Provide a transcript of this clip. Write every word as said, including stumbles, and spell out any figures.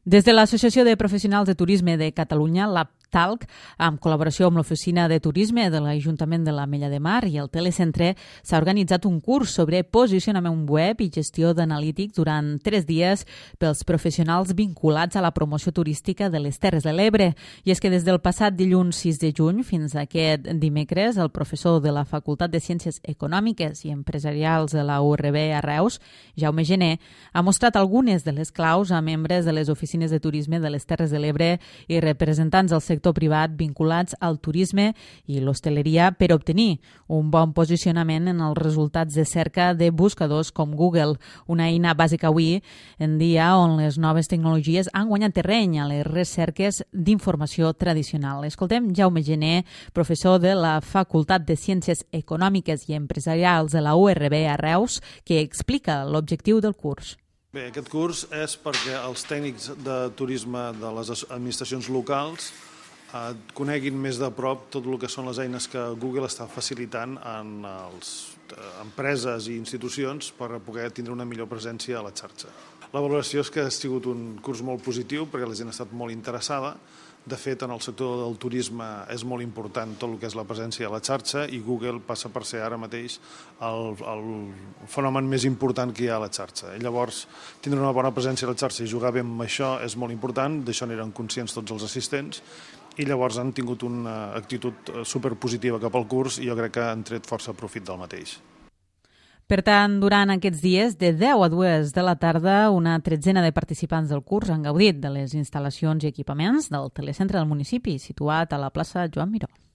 Des de l'Associació de Professionals de Turisme de Catalunya, l'APTALC, amb col·laboració amb l'Oficina de Turisme de l'Ajuntament de l'Ametlla de Mar i el Telecentre, s'ha organitzat un curs sobre posicionament web i gestió d'analítics durant tres dies pels professionals vinculats a la promoció turística de les Terres de l'Ebre. I és que des del passat dilluns sis de juny fins a aquest dimecres, el professor de la Facultat de Ciències Econòmiques i Empresarials de la U R B a Reus, Jaume Gené, ha mostrat algunes de les claus a membres de les oficines de turisme de les Terres de l'Ebre i representants del sector privat vinculats al turisme i l'hostaleria per obtenir un bon posicionament en els resultats de cerca de buscadors com Google, una eina bàsica avui en dia on les noves tecnologies han guanyat terreny a les recerques d'informació tradicional. Escoltem Jaume Gené, professor de la Facultat de Ciències Econòmiques i Empresarials de la U R B a Reus, que explica l'objectiu del curs. Bé, aquest curs és perquè els tècnics de turisme de les administracions locals eh, coneguin més de prop tot el que són les eines que Google està facilitant en les eh, empreses i institucions per poder tindre una millor presència a la xarxa. La valoració és que ha sigut un curs molt positiu perquè la gent ha estat molt interessada. De fet, en el sector del turisme és molt important tot el que és la presència a la xarxa i Google passa per ser ara mateix el, el fenomen més important que hi ha a la xarxa. I llavors, tindre una bona presència a la xarxa i jugar bé amb això és molt important, d'això n'eren conscients tots els assistents i llavors han tingut una actitud superpositiva cap al curs i jo crec que han tret força profit del mateix. Per tant, durant aquests dies, de deu a dues de la tarda, una tretzena de participants del curs han gaudit de les instal·lacions i equipaments del telecentre del municipi, situat a la plaça Joan Miró.